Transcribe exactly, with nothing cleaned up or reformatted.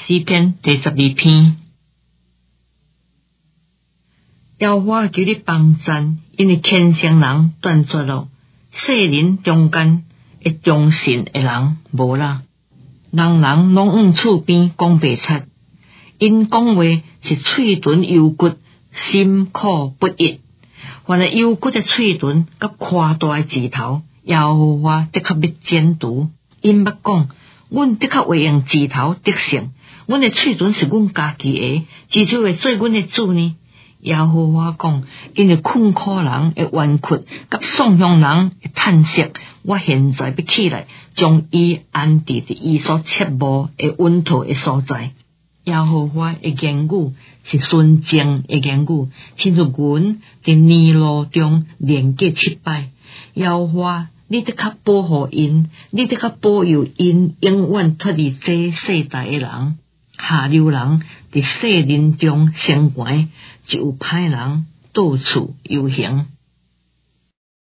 诗篇第十二篇。耶和华求你帮赞，因为虔诚人断绝了，世人中间会忠信的人无啦。人人拢往厝边讲白贼，因讲话是嘴唇油骨，心口不一。凡是油骨的嘴唇甲夸大的指头，耶和华的确要剪除。因捌讲，阮的确会用指头得胜，阮的嘴唇是阮家己的，至少会做阮的主呢。耶和华讲，因为困苦人的冤屈，甲丧向人的叹息，我现在要起来，将伊安置伫伊所切慕的稳妥的所在。耶和华的言语是纯正的言语，亲像阮伫泥路中连结七摆。耶和华，你得较保护因，你得较保佑因，永远脱离这世代的人。下流人伫世人中升悬，就有歹人到处游行。